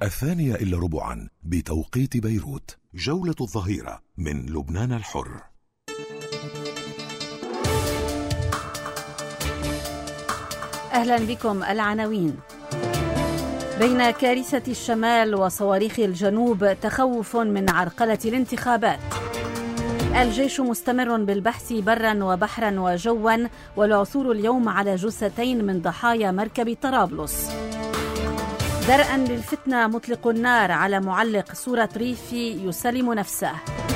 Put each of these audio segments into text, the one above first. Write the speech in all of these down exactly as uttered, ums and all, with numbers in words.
الثانية إلا ربعا بتوقيت بيروت. جولة الظهيرة من لبنان الحر. أهلا بكم. العناوين: بين كارثة الشمال وصواريخ الجنوب تخوف من عرقلة الانتخابات. الجيش مستمر بالبحث برا وبحرا وجوا، والعثور اليوم على جثتين من ضحايا مركب طرابلس. درءا للفتنة مطلق النار على معلق صورة ريفي يسلم نفسه.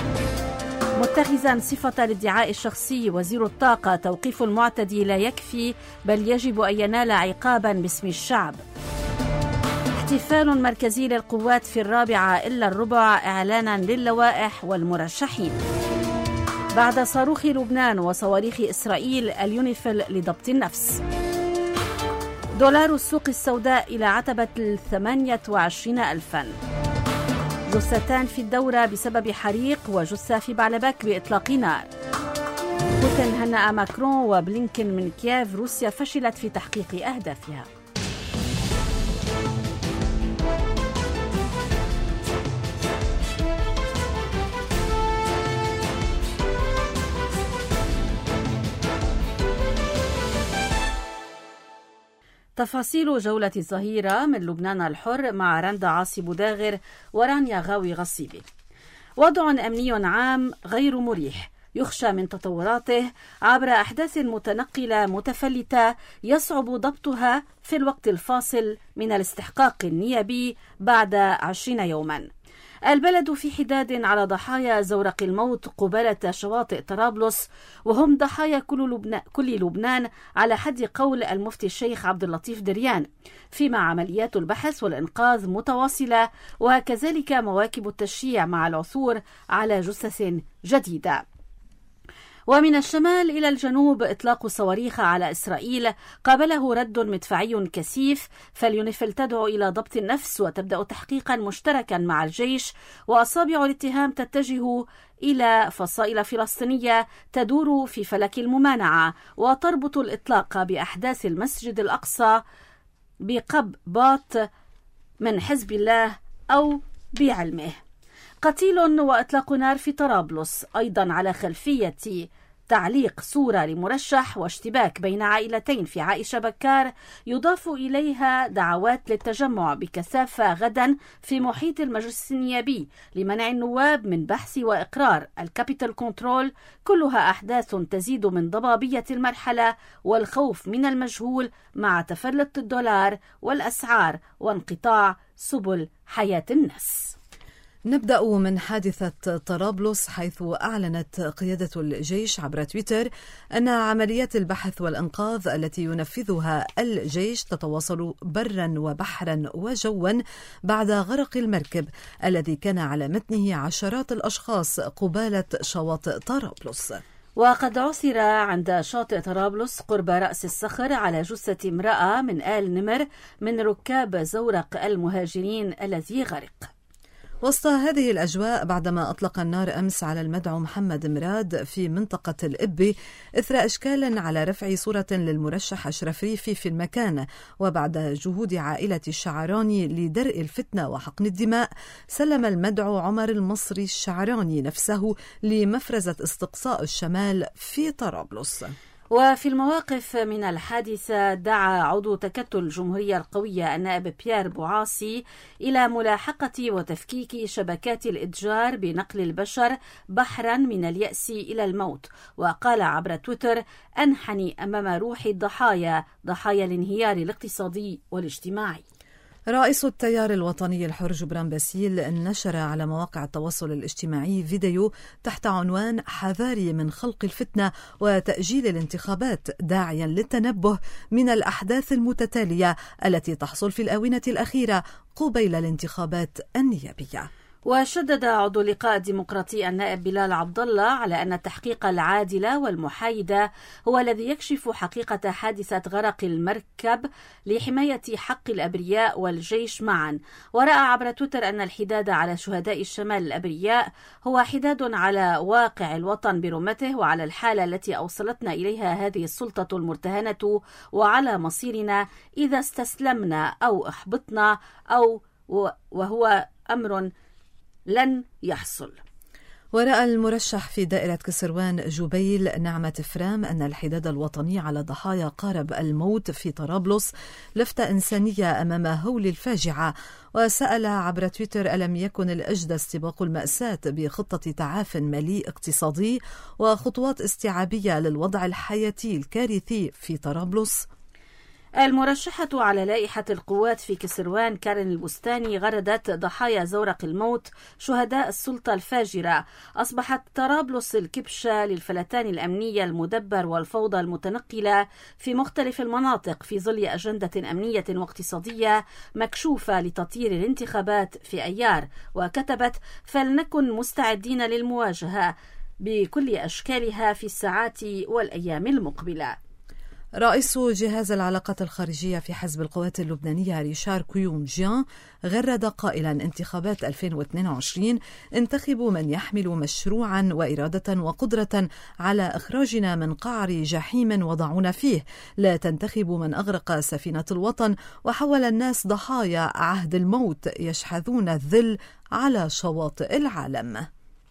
متخذا صفة الادعاء الشخصي وزير الطاقة توقيف المعتدي لا يكفي، بل يجب أن ينال عقابا باسم الشعب. احتفال مركزي للقوات في الرابعة إلا الربع إعلانا للوائح والمرشحين. بعد صاروخ لبنان وصواريخ إسرائيل، اليونيفيل لضبط النفس. دولار السوق السوداء إلى عتبة الثمانية وعشرين ألفا. جثتان في الدورة بسبب حريق، وجثة في بعلبك بإطلاق نار. بوتين هنأ ماكرون وبلينكن من كييف، روسيا فشلت في تحقيق أهدافها. تفاصيل جولة الظهيرة من لبنان الحر مع رندا عاصي بوداغر ورانيا غاوي غصيبي. وضع أمني عام غير مريح يخشى من تطوراته عبر أحداث متنقلة متفلتة يصعب ضبطها في الوقت الفاصل من الاستحقاق النيابي بعد عشرين يوما. البلد في حداد على ضحايا زورق الموت قبالة شواطئ طرابلس، وهم ضحايا كل لبنان, كل لبنان على حد قول المفتي الشيخ عبد اللطيف دريان، فيما عمليات البحث والإنقاذ متواصلة، وكذلك مواكب التشييع مع العثور على جثث جديدة. ومن الشمال إلى الجنوب إطلاق صواريخ على إسرائيل قابله رد مدفعي كثيف، فاليونيفيل تدعو إلى ضبط النفس وتبدأ تحقيقا مشتركا مع الجيش، وأصابع الاتهام تتجه إلى فصائل فلسطينية تدور في فلك الممانعة، وتربط الإطلاق بأحداث المسجد الأقصى بقبضات من حزب الله أو بعلمه. قتيل وإطلاق نار في طرابلس، أيضا على خلفية تعليق صورة لمرشح واشتباك بين عائلتين في عائشة بكار، يضاف إليها دعوات للتجمع بكثافة غدا في محيط المجلس النيابي لمنع النواب من بحث وإقرار الكابيتال كنترول، كلها أحداث تزيد من ضبابية المرحلة والخوف من المجهول مع تفلت الدولار والأسعار وانقطاع سبل حياة الناس. نبدأ من حادثة طرابلس، حيث أعلنت قيادة الجيش عبر تويتر أن عمليات البحث والإنقاذ التي ينفذها الجيش تتواصل برا وبحرا وجوا بعد غرق المركب الذي كان على متنه عشرات الأشخاص قبالة شواطئ طرابلس. وقد عثر عند شاطئ طرابلس قرب رأس الصخر على جثة امرأة من آل نمر من ركاب زورق المهاجرين الذي غرق. وسط هذه الأجواء، بعدما أطلق النار أمس على المدعو محمد مراد في منطقة الإبي إثر إشكال على رفع صورة للمرشح أشرف ريفي في المكان، وبعد جهود عائلة الشعراني لدرء الفتنة وحقن الدماء، سلم المدعو عمر المصري الشعراني نفسه لمفرزة استقصاء الشمال في طرابلس. وفي المواقف من الحادثة، دعا عضو تكتل الجمهورية القوية النائب بيير بوعاصي إلى ملاحقة وتفكيك شبكات الإتجار بنقل البشر بحرا من اليأس إلى الموت، وقال عبر تويتر: أنحني أمام روح الضحايا، ضحايا الانهيار الاقتصادي والاجتماعي. رئيس التيار الوطني الحر جبران باسيل نشر على مواقع التواصل الاجتماعي فيديو تحت عنوان حذاري من خلق الفتنة وتأجيل الانتخابات، داعيا للتنبه من الأحداث المتتالية التي تحصل في الآونة الأخيرة قبيل الانتخابات النيابية. وشدد عضو اللقاء الديمقراطي النائب بلال عبد الله على أن التحقيق العادل والمحايد هو الذي يكشف حقيقة حادثة غرق المركب لحماية حق الأبرياء والجيش معا. ورأى عبر تويتر أن الحداد على شهداء الشمال الأبرياء هو حداد على واقع الوطن برمته، وعلى الحالة التي أوصلتنا إليها هذه السلطة المرتهنة، وعلى مصيرنا إذا استسلمنا أو أحبطنا أو وهو أمر لن يحصل. ورأى المرشح في دائرة كسروان جبيل نعمة فرام أن الحداد الوطني على ضحايا قارب الموت في طرابلس لفتة إنسانية أمام هول الفاجعة، وسأل عبر تويتر: ألم يكن الأجدى استباق المأساة بخطة تعاف مالي اقتصادي وخطوات استيعابية للوضع الحياتي الكارثي في طرابلس؟ المرشحة على لائحة القوات في كسروان كارين البستاني غردت ضحايا زورق الموت شهداء السلطة الفاجرة. أصبحت طرابلس الكبشة للفلتان الأمنية المدبر والفوضى المتنقلة في مختلف المناطق في ظل أجندة أمنية واقتصادية مكشوفة لتطيير الانتخابات في أيار. وكتبت: فلنكن مستعدين للمواجهة بكل أشكالها في الساعات والأيام المقبلة. رئيس جهاز العلاقات الخارجية في حزب القوات اللبنانية ريشار كويوم جيان غرد قائلا: انتخابات ألفين واثنين وعشرين انتخبوا من يحمل مشروعا وإرادة وقدرة على إخراجنا من قعر جحيم وضعونا فيه، لا تنتخبوا من أغرق سفينة الوطن وحول الناس ضحايا عهد الموت يشحذون الذل على شواطئ العالم.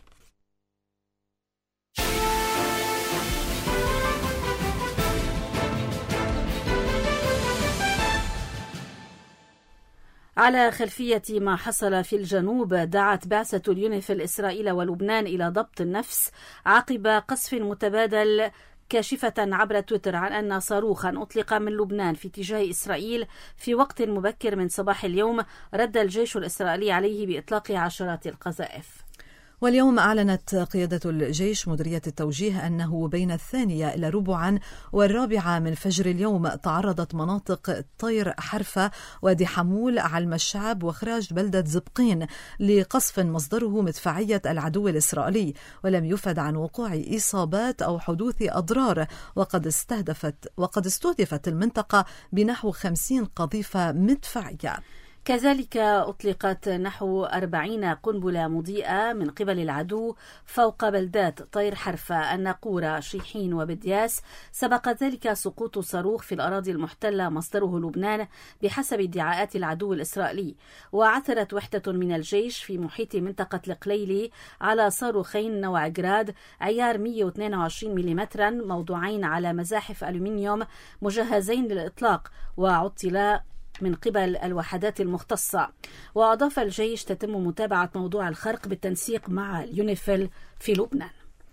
على خلفية ما حصل في الجنوب، دعت بعثة اليونيفيل إسرائيل ولبنان إلى ضبط النفس عقب قصف متبادل، كاشفة عبر تويتر عن أن صاروخا أطلق من لبنان في اتجاه إسرائيل في وقت مبكر من صباح اليوم رد الجيش الإسرائيلي عليه بإطلاق عشرات القذائف. واليوم أعلنت قيادة الجيش مديرية التوجيه أنه بين الثانية إلى ربعا والرابعة من فجر اليوم تعرضت مناطق طير حرفة وادي حمول علم الشعب وخراج بلدة زبقين لقصف مصدره مدفعية العدو الإسرائيلي، ولم يفد عن وقوع إصابات أو حدوث أضرار، وقد استهدفت وقد استهدفت المنطقة بنحو خمسين قذيفة مدفعية. كذلك أطلقت نحو أربعين قنبلة مضيئة من قبل العدو فوق بلدات طير حرفة، الناقورة، شيحين وبدياس. سبق ذلك سقوط صاروخ في الأراضي المحتلة مصدره لبنان بحسب ادعاءات العدو الإسرائيلي. وعثرت وحدة من الجيش في محيط منطقة القليلي على صاروخين نوع جراد عيار مئة واثنين وعشرين ملم موضوعين على مزاحف ألومنيوم مجهزين للإطلاق، وعطلا من قبل الوحدات المختصة. وأضاف الجيش: تتم متابعة موضوع الخرق بالتنسيق مع اليونيفيل في لبنان.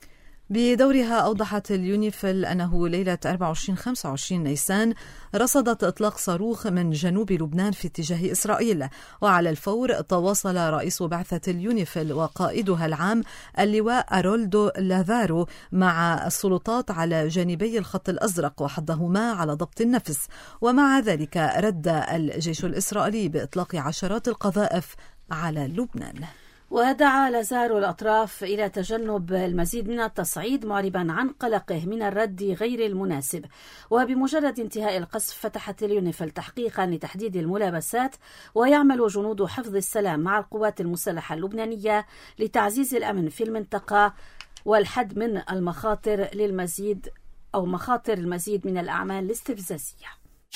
بدورها أوضحت اليونيفيل أنه ليلة أربعة وعشرين خمسة وعشرين نيسان رصدت إطلاق صاروخ من جنوب لبنان في اتجاه إسرائيل، وعلى الفور تواصل رئيس بعثة اليونيفيل وقائدها العام اللواء أرولدو لافارو مع السلطات على جانبي الخط الأزرق وحضهما على ضبط النفس. ومع ذلك رد الجيش الإسرائيلي بإطلاق عشرات القذائف على لبنان. ودعا لازارو الأطراف إلى تجنب المزيد من التصعيد، معربا عن قلقه من الرد غير المناسب. وبمجرد انتهاء القصف فتحت اليونيفيل تحقيقا لتحديد الملابسات، ويعمل جنود حفظ السلام مع القوات المسلحة اللبنانية لتعزيز الأمن في المنطقة والحد من المخاطر للمزيد أو مخاطر المزيد من الأعمال الاستفزازية.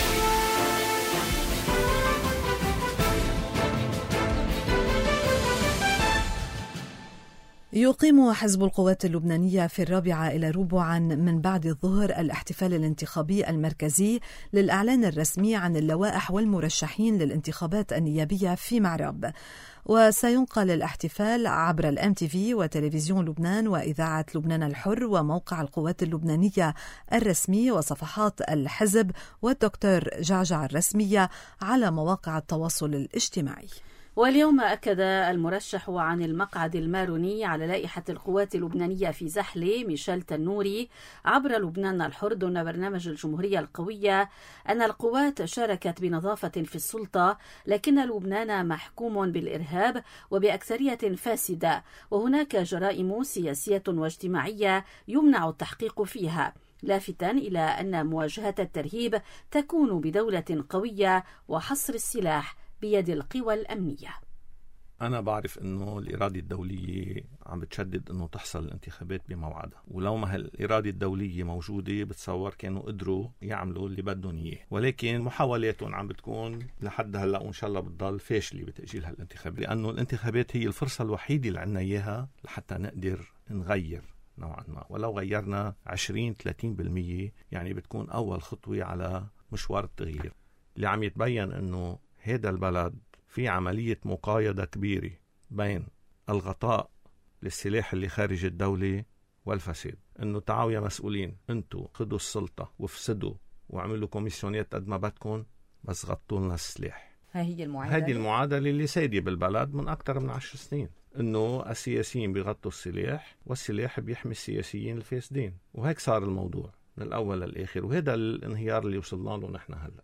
يقيم حزب القوات اللبنانية في الرابعة إلى ربعا من بعد الظهر الاحتفال الانتخابي المركزي للإعلان الرسمي عن اللوائح والمرشحين للانتخابات النيابية في معرب. وسينقل الاحتفال عبر الام تي في وتلفزيون لبنان وإذاعة لبنان الحر وموقع القوات اللبنانية الرسمي وصفحات الحزب والدكتور جعجع الرسمية على مواقع التواصل الاجتماعي. واليوم أكد المرشح عن المقعد الماروني على لائحة القوات اللبنانية في زحلة ميشيل تنوري عبر لبنان الحر ضمن برنامج الجمهورية القوية أن القوات شاركت بنظافة في السلطة، لكن لبنان محكوم بالإرهاب وبأكثرية فاسدة، وهناك جرائم سياسية واجتماعية يمنع التحقيق فيها، لافتا إلى أن مواجهة الترهيب تكون بدولة قوية وحصر السلاح بيد القوى الأمنية. أنا بعرف أنه الإرادة الدولية عم بتشدد أنه تحصل الانتخابات بموعدها، ولو ما هالإرادة الدولية موجودة بتصور كانوا قدروا يعملوا اللي بدهم إياه، ولكن محاولاتهم عم بتكون لحد هلأ وإن شاء الله بتضل فاشلة بتأجيل هالانتخابات، لأنه الانتخابات هي الفرصة الوحيدة اللي عنا إياها لحتى نقدر نغير نوعا ما، ولو غيرنا عشرين ثلاثين بالمية يعني بتكون أول خطوة على مشوار التغيير. اللي عم يتبين أنه هذا البلد في عملية مقايضة كبيرة بين الغطاء للسلاح اللي خارج الدولة والفساد، انه تعالوا يا مسؤولين انتوا خدوا السلطة وفسدوا وعملوا كوميسيونات قد ما بدكم بس غطوا لنا السلاح. هذه المعادلة هذه المعادلة اللي سايدة بالبلد من أكثر من عشر سنين، انه السياسيين بيغطوا السلاح والسلاح بيحمي السياسيين الفاسدين، وهيك صار الموضوع من الأول للآخر، وهذا الانهيار اللي وصلنا له نحن هلأ.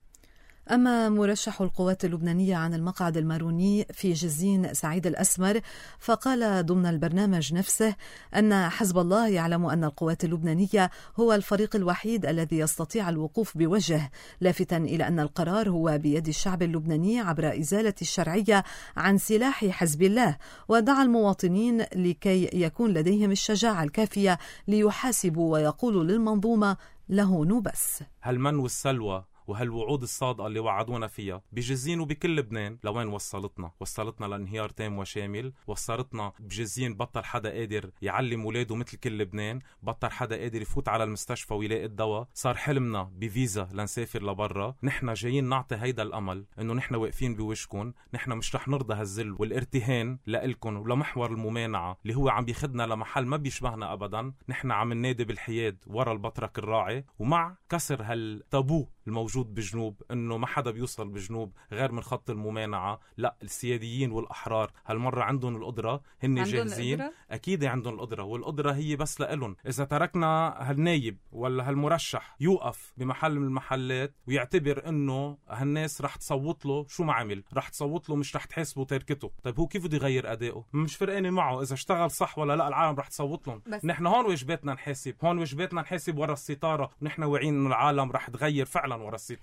أما مرشح القوات اللبنانية عن المقعد الماروني في جزين سعيد الأسمر فقال ضمن البرنامج نفسه أن حزب الله يعلم أن القوات اللبنانية هو الفريق الوحيد الذي يستطيع الوقوف بوجه، لافتا إلى أن القرار هو بيد الشعب اللبناني عبر إزالة الشرعية عن سلاح حزب الله، ودعا المواطنين لكي يكون لديهم الشجاعة الكافية ليحاسبوا ويقولوا للمنظومة له نوبس. هالمن والسلوى وهالوعود الصادقة اللي وعدونا فيها بجزين وبكل لبنان لوين وصلتنا؟ وصلتنا لانهيار تام وشامل، وصلتنا بجزين بطل حدا قادر يعلم ولاده مثل كل لبنان، بطل حدا قادر يفوت على المستشفى ويلاقي الدواء، صار حلمنا بفيزا لنسافر لبرا. نحن جايين نعطي هيدا الأمل إنه نحن واقفين بوجهكم، نحن مش رح نرضى هالذل والارتهان لإلكم ولمحور الممانعة اللي هو عم بيخدنا لمحل ما بيشبهنا أبدا. نحن عم ننادي بالحياد ورا البطرك الراعي، ومع كسر هالتابو الموجود بجنوب انه ما حدا بيوصل بجنوب غير من خط الممانعة. لا، السياديين والأحرار هالمرة عندهم القدرة، هن جاهزين، اكيد عندهم القدرة، والقدرة هي بس لإلهم. اذا تركنا هالنايب ولا هالمرشح يوقف بمحل من المحلات ويعتبر انه هالناس رح تصوت له شو ما عمل، رح تصوت له مش رح تحاسبه تركته، طيب هو كيف بده يغير ادائه؟ مش فرقاني معه اذا اشتغل صح ولا لا، العالم رح تصوت لهم. نحن هون واجباتنا نحاسب، هون واجباتنا نحاسب ورا الستارة، ونحن واعيين انه العالم رح تغير فعلا ورا الستارة.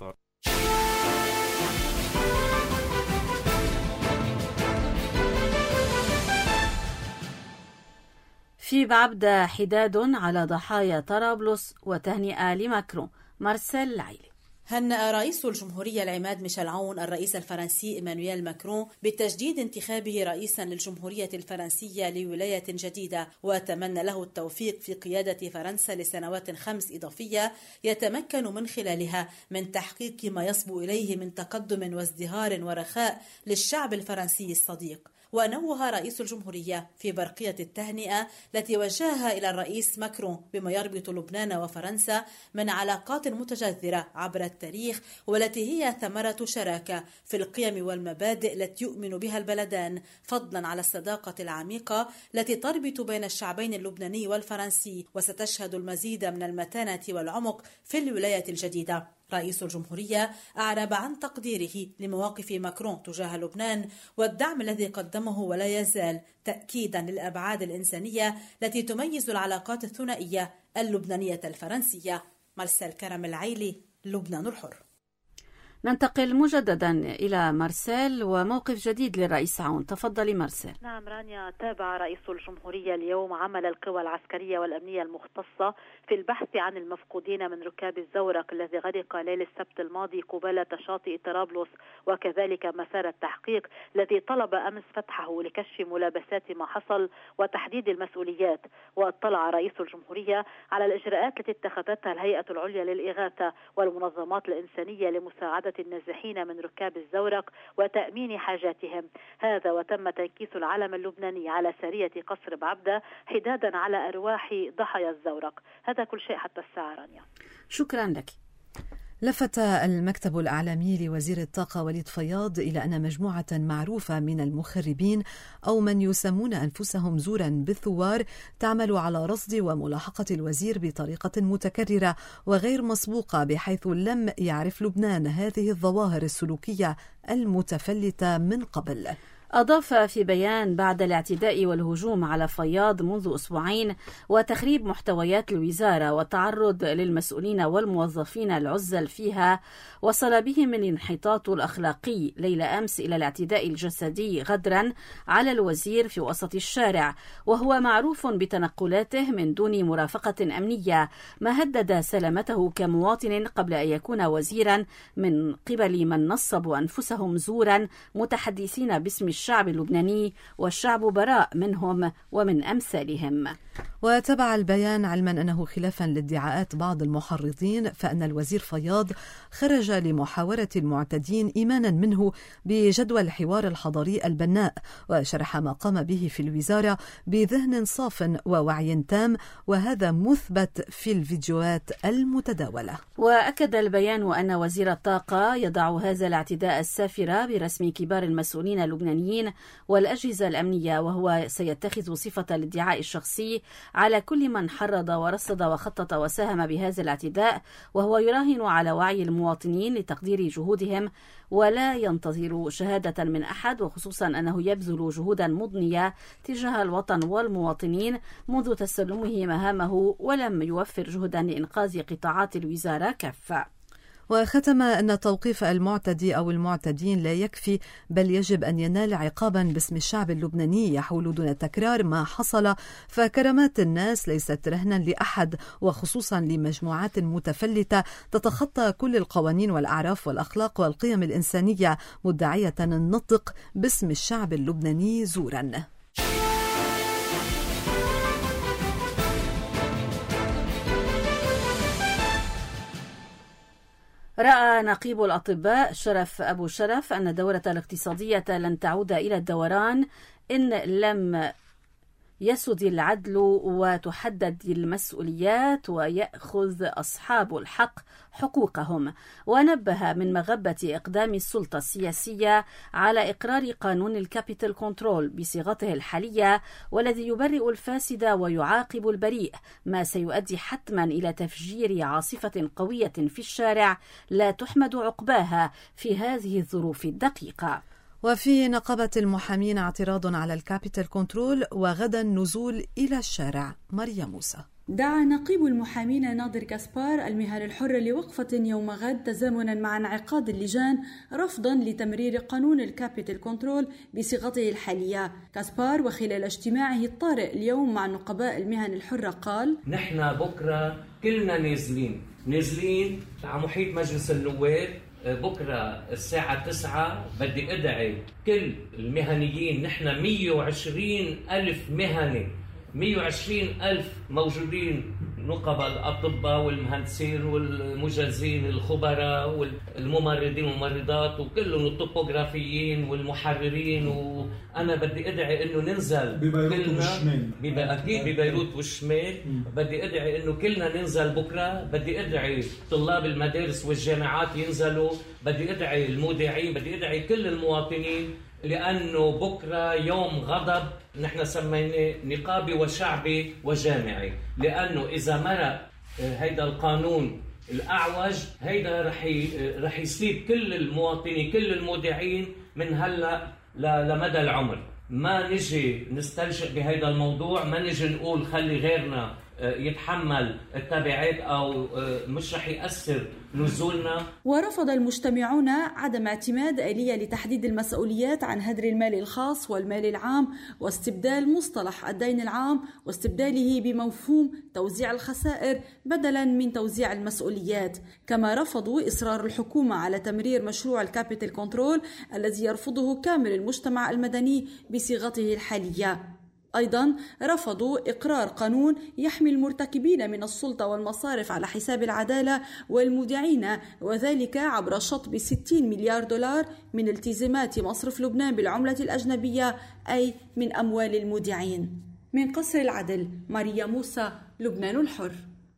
في بعبدة حداد على ضحايا طرابلس وتهنئة لماكرون. مارسيل العيلي. هنأ رئيس الجمهورية العماد ميشيل عون الرئيس الفرنسي إيمانويل ماكرون بتجديد انتخابه رئيسا للجمهورية الفرنسية لولاية جديدة، وتمنى له التوفيق في قيادة فرنسا لسنوات خمس إضافية يتمكن من خلالها من تحقيق ما يصبو إليه من تقدم وازدهار ورخاء للشعب الفرنسي الصديق. ونوه رئيس الجمهورية في برقية التهنئة التي وجهها إلى الرئيس ماكرون بما يربط لبنان وفرنسا من علاقات متجذرة عبر التاريخ، والتي هي ثمرة شراكة في القيم والمبادئ التي يؤمن بها البلدان، فضلا على الصداقة العميقة التي تربط بين الشعبين اللبناني والفرنسي، وستشهد المزيد من المتانة والعمق في الولاية الجديدة. رئيس الجمهورية أعرب عن تقديره لمواقف ماكرون تجاه لبنان والدعم الذي قدمه، ولا يزال تأكيدا للأبعاد الإنسانية التي تميز العلاقات الثنائية اللبنانية الفرنسية. مارسيل كرم العيلي، لبنان الحر. ننتقل مجددا إلى مارسيل وموقف جديد للرئيس عون. تفضلي مارسيل. نعم رانيا، تابع رئيس الجمهورية اليوم عمل القوى العسكرية والأمنية المختصة في البحث عن المفقودين من ركاب الزورق الذي غرق ليلة السبت الماضي قبالة شاطئ طرابلس، وكذلك مسار التحقيق الذي طلب أمس فتحه لكشف ملابسات ما حصل وتحديد المسؤوليات. واطلع رئيس الجمهورية على الإجراءات التي اتخذتها الهيئة العليا للإغاثة والمنظمات الإنسانية لمساعدة النازحين من ركاب الزورق وتأمين حاجاتهم. هذا وتم تنكيس العلم اللبناني على سرية قصر بعبدة حدادا على أرواح ضحايا الزورق. هذا كل شيء حتى الساعة رانيا. شكرا لك. لفت المكتب الإعلامي لوزير الطاقة وليد فياض إلى أن مجموعة معروفة من المخربين أو من يسمون أنفسهم زورا بالثوار تعمل على رصد وملاحقة الوزير بطريقة متكررة وغير مسبوقة، بحيث لم يعرف لبنان هذه الظواهر السلوكية المتفلتة من قبل. أضاف في بيان: بعد الاعتداء والهجوم على فياض منذ أسبوعين وتخريب محتويات الوزارة والتعرض للمسؤولين والموظفين العزل فيها، وصل بهم الانحطاط الأخلاقي ليلة أمس إلى الاعتداء الجسدي غدرا على الوزير في وسط الشارع، وهو معروف بتنقلاته من دون مرافقة أمنية، ما هدد سلامته كمواطن قبل أن يكون وزيرا من قبل من نصبوا أنفسهم زورا متحدثين باسم الشعب اللبناني، والشعب براء منهم ومن أمثالهم. وتبع البيان علما أنه خلافا لادعاءات بعض المحرضين فأن الوزير فياض خرج لمحاورة المعتدين إيمانا منه بجدوى الحوار الحضاري البناء، وشرح ما قام به في الوزارة بذهن صاف ووعي تام، وهذا مثبت في الفيديوهات المتداولة. وأكد البيان أن وزير الطاقة يضع هذا الاعتداء السافر برسم كبار المسؤولين اللبنانيين والأجهزة الأمنية، وهو سيتخذ صفة الادعاء الشخصي على كل من حرض ورصد وخطط وساهم بهذا الاعتداء، وهو يراهن على وعي المواطنين لتقدير جهودهم ولا ينتظر شهادة من أحد، وخصوصا أنه يبذل جهودا مضنية تجاه الوطن والمواطنين منذ تسلمه مهامه، ولم يوفر جهدا لإنقاذ قطاعات الوزارة كافة. وختم أن توقيف المعتدي أو المعتدين لا يكفي، بل يجب أن ينال عقابا باسم الشعب اللبناني يحول دون تكرار ما حصل، فكرامات الناس ليست رهنا لأحد، وخصوصا لمجموعات متفلتة تتخطى كل القوانين والأعراف والأخلاق والقيم الإنسانية، مدعية النطق باسم الشعب اللبناني زورا. رأى نقيب الأطباء شرف أبو شرف أن الدورة الاقتصادية لن تعود إلى الدوران إن لم يسد العدل وتحدد المسؤوليات ويأخذ أصحاب الحق حقوقهم، ونبه من مغبة إقدام السلطة السياسية على إقرار قانون الكابيتال كنترول بصيغته الحالية، والذي يبرئ الفاسد ويعاقب البريء، ما سيؤدي حتما إلى تفجير عاصفة قوية في الشارع لا تحمد عقباها في هذه الظروف الدقيقة. وفي نقابة المحامين اعتراض على الكابيتال كنترول، وغدا نزول إلى الشارع. مريم موسى. دعا نقيب المحامين ناظر كاسبار المهن الحرة لوقفة يوم غد تزامنا مع انعقاد اللجان رفضا لتمرير قانون الكابيتال كنترول بصيغته الحالية. كاسبار وخلال اجتماعه الطارئ اليوم مع نقباء المهن الحرة قال: نحن بكرة كلنا نازلين نازلين على محيط مجلس النواب. بكرة الساعة تسعة بدي أدعي كل المهنيين، نحن مية وعشرين ألف مهني، مية وعشرين ألف موجودين، نقباء الأطباء والمهندسين والمجازين الخبراء والممرضين والممرضات وكلهم الطبوغرافيين والمحررين، وأنا بدي أدعي إنه ننزل كلنا أكيد ببيروت والشمال. بدي أدعي إنه كلنا ننزل بكرة. بدي أدعي طلاب المدارس والجامعات ينزلوا. بدي أدعي المودعين. بدي أدعي كل المواطنين، لأنه بكرة يوم غضب نحن سميناه نقابي وشعبي وجامعي، لأنه إذا مرق هيدا القانون الأعوج هيدا رح رح يسيب كل المواطنين كل المودعين من هلا لمدى العمر. ما نجي نستلجئ بهيدا الموضوع، ما نجي نقول خلي غيرنا يتحمل التبعات أو مش رح يأثر نزولنا. ورفض المجتمعون عدم اعتماد آلية لتحديد المسؤوليات عن هدر المال الخاص والمال العام، واستبدال مصطلح الدين العام واستبداله بمفهوم توزيع الخسائر بدلا من توزيع المسؤوليات. كما رفضوا إصرار الحكومة على تمرير مشروع الكابيتال كنترول الذي يرفضه كامل المجتمع المدني بصيغته الحالية. أيضا رفضوا إقرار قانون يحمي المرتكبين من السلطة والمصارف على حساب العدالة والمودعين، وذلك عبر شطب ستين مليار دولار من التزامات مصرف لبنان بالعملة الأجنبية، أي من أموال المودعين. من قصر العدل، ماريا موسى، لبنان الحر.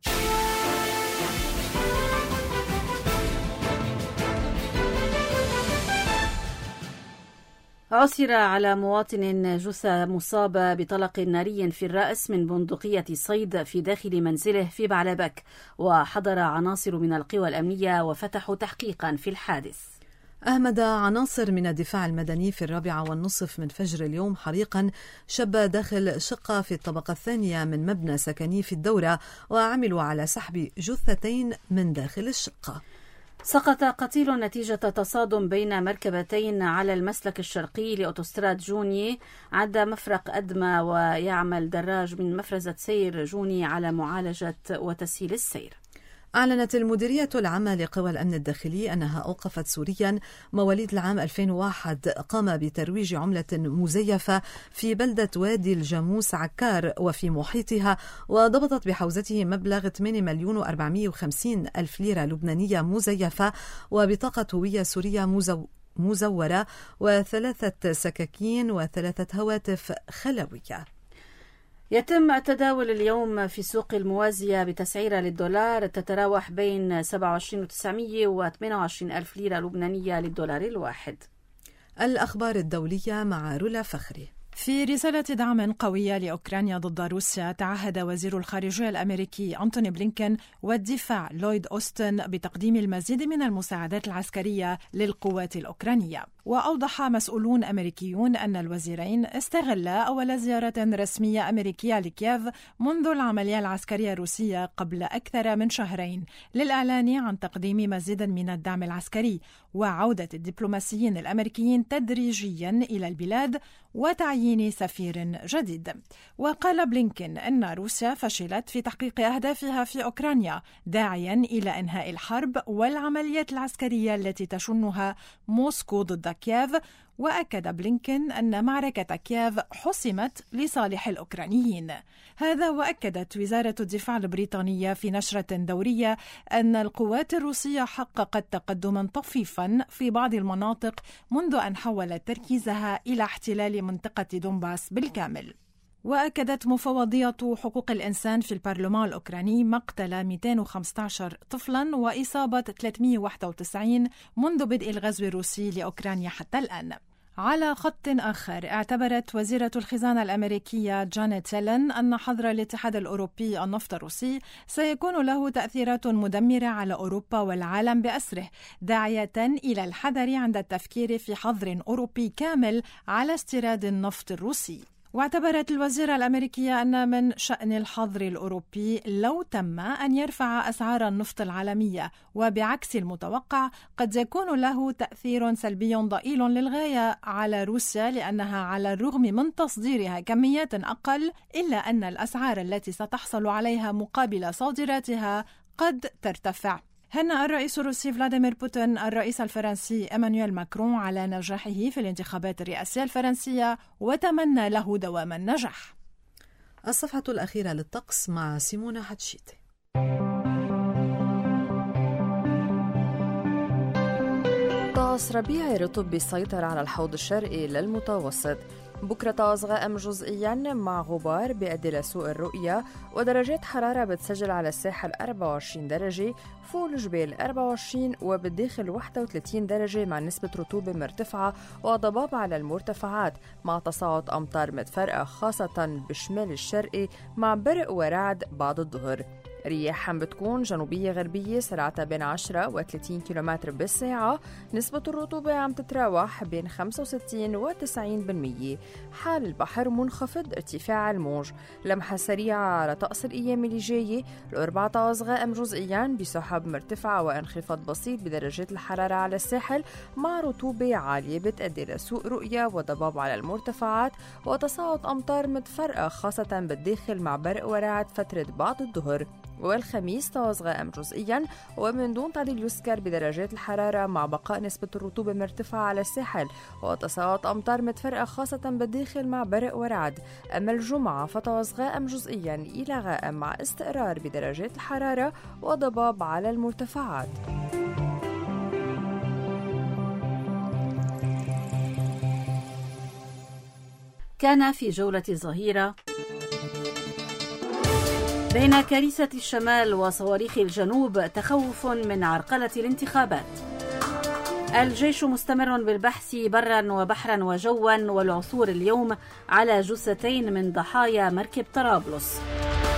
عثر على مواطن جثة مصابة بطلق ناري في الرأس من بندقية صيد في داخل منزله في بعلبك، وحضر عناصر من القوى الأمنية وفتحوا تحقيقا في الحادث. أهمد عناصر من الدفاع المدني في الرابعة والنصف من فجر اليوم حريقا شب داخل شقة في الطبقة الثانية من مبنى سكني في الدورة، وعملوا على سحب جثتين من داخل الشقة. سقط قتيل نتيجة تصادم بين مركبتين على المسلك الشرقي لأوتوستراد جوني عند مفرق أدمى، ويعمل دراج من مفرزة سير جوني على معالجة وتسهيل السير. أعلنت المديرية العامة لقوى الأمن الداخلي أنها أوقفت سوريا مواليد العام ألفين وواحد قام بترويج عملة مزيفة في بلدة وادي الجاموس عكار وفي محيطها، وضبطت بحوزته مبلغ ثمانية مليون وأربعمائة وخمسين ألف ليرة لبنانية مزيفة وبطاقة هوية سورية مزو مزورة وثلاثة سكاكين وثلاثة هواتف خلوية. يتم التداول اليوم في السوق الموازية بتسعيرة للدولار تتراوح بين سبعة وعشرين ألف وتسعمائة وثمانية وعشرين ألف ليرة لبنانية للدولار الواحد. الأخبار الدولية مع رولا فخري. في رسالة دعم قوية لأوكرانيا ضد روسيا، تعهد وزير الخارجية الأمريكي أنتوني بلينكن والدفاع لويد أوستن بتقديم المزيد من المساعدات العسكرية للقوات الأوكرانية. وأوضح مسؤولون أمريكيون أن الوزيرين استغلا أول زيارة رسمية أمريكية لكييف منذ العملية العسكرية الروسية قبل أكثر من شهرين للإعلان عن تقديم مزيد من الدعم العسكري وعودة الدبلوماسيين الأمريكيين تدريجيا إلى البلاد وتعيين سفير جديد. وقال بلينكن أن روسيا فشلت في تحقيق أهدافها في أوكرانيا، داعيا إلى إنهاء الحرب والعمليات العسكرية التي تشنها موسكو ضد كييف. وأكد بلينكن أن معركة كييف حسمت لصالح الأوكرانيين. هذا وأكدت وزارة الدفاع البريطانية في نشرة دورية أن القوات الروسية حققت تقدما طفيفا في بعض المناطق منذ أن حولت تركيزها إلى احتلال منطقة دونباس بالكامل. وأكدت مفوضية حقوق الإنسان في البرلمان الأوكراني مقتل مئتين وخمسة عشر طفلا وإصابة ثلاثمائة وواحد وتسعين منذ بدء الغزو الروسي لأوكرانيا حتى الآن. على خط آخر، اعتبرت وزيرة الخزانة الأمريكية جانيت يلين أن حظر الاتحاد الأوروبي النفط الروسي سيكون له تأثيرات مدمرة على أوروبا والعالم بأسره، داعية إلى الحذر عند التفكير في حظر أوروبي كامل على استيراد النفط الروسي. واعتبرت الوزيرة الأمريكية أن من شأن الحظر الأوروبي لو تم أن يرفع أسعار النفط العالمية، وبعكس المتوقع قد يكون له تأثير سلبي ضئيل للغاية على روسيا، لأنها على الرغم من تصديرها كميات أقل إلا أن الأسعار التي ستحصل عليها مقابل صادراتها قد ترتفع. هنأ الرئيس الروسي فلاديمير بوتين الرئيس الفرنسي إيمانويل ماكرون على نجاحه في الانتخابات الرئاسية الفرنسية وتمنى له دوام النجاح. الصفحة الأخيرة للطقس مع سيمونا حتشيتي. طقس ربيعي رطب بيسيطر على الحوض الشرقي للمتوسط. بكرة طقس غائم جزئيا مع غبار بيؤدي لسوء الرؤية، ودرجات حرارة بتسجل على الساحل أربعة وعشرين درجة، فوق الجبال أربعة وعشرين، وبالداخل واحد وثلاثين درجة مع نسبة رطوبة مرتفعة وضباب على المرتفعات، مع تصاعد أمطار متفرقة خاصة بالشمال الشرقي مع برق ورعد بعد الظهر. رياح عم بتكون جنوبية غربية سرعتها بين عشرة وثلاثين كيلومتر بالساعة، نسبة الرطوبة عم تتراوح بين خمسة وستين وتسعين بالمية. حال البحر منخفض، ارتفاع الموج. لمحة سريعة على طقس الأيام اللي جاية، الأربعة طقس غائم جزئيا بسحب مرتفعة وانخفاض بسيط بدرجات الحرارة على الساحل، مع رطوبة عالية بتؤدي لسوء رؤية وضباب على المرتفعات وتصاعد أمطار متفرقة خاصة بالداخل مع برق ورعد فترة بعد الظهر. والخميس طقس غائم جزئيا ومن دون تعديل يذكر بدرجات الحرارة، مع بقاء نسبة الرطوبة مرتفعة على الساحل وتصاعد أمطار متفرقة خاصة بالداخل مع برق ورعد. أما الجمعة فطقس غائم جزئيا إلى غائم مع استقرار بدرجات الحرارة وضباب على المرتفعات. كان في جولة الظهيرة بين كارثة الشمال وصواريخ الجنوب تخوف من عرقلة الانتخابات. الجيش مستمر بالبحث برا وبحرا وجوا والعثور اليوم على جثتين من ضحايا مركب طرابلس.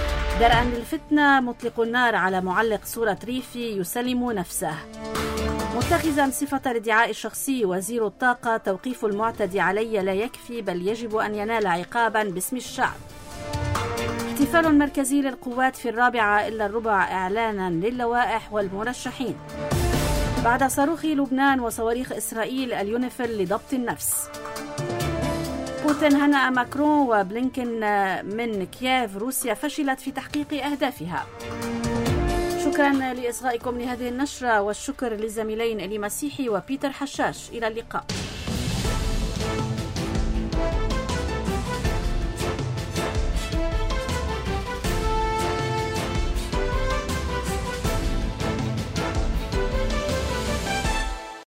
درءا للفتنة مطلق النار على معلق صورة ريفي يسلم نفسه. متخذا صفة الادعاء الشخصي وزير الطاقة توقيف المعتدي علي لا يكفي بل يجب أن ينال عقابا باسم الشعب. احتفال مركزي للقوات في الرابعة إلا الربع إعلانا للوائح والمرشحين. بعد صاروخ لبنان وصواريخ إسرائيل اليونيفيل لضبط النفس. بوتين هنأ ماكرون وبلينكن من كييف. روسيا فشلت في تحقيق أهدافها. شكرا لإصغائكم لهذه النشرة، والشكر للزميلين إلي مسيحي وبيتر حشاش. إلى اللقاء.